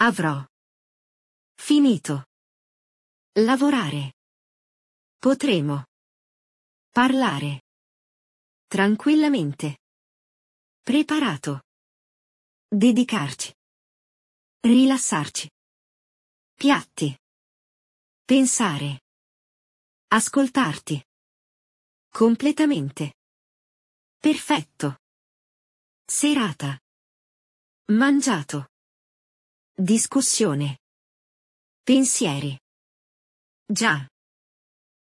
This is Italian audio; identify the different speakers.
Speaker 1: Avrò finito. Lavorare. Potremo parlare tranquillamente. Preparato. Dedicarci. Rilassarci. Piatti. Pensare. Ascoltarti. Completamente. Perfetto. Serata. Mangiato. Discussione. Pensieri. Già.